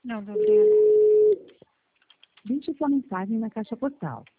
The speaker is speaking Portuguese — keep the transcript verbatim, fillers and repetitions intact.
Não, Gabriela. Deixe sua mensagem na caixa postal.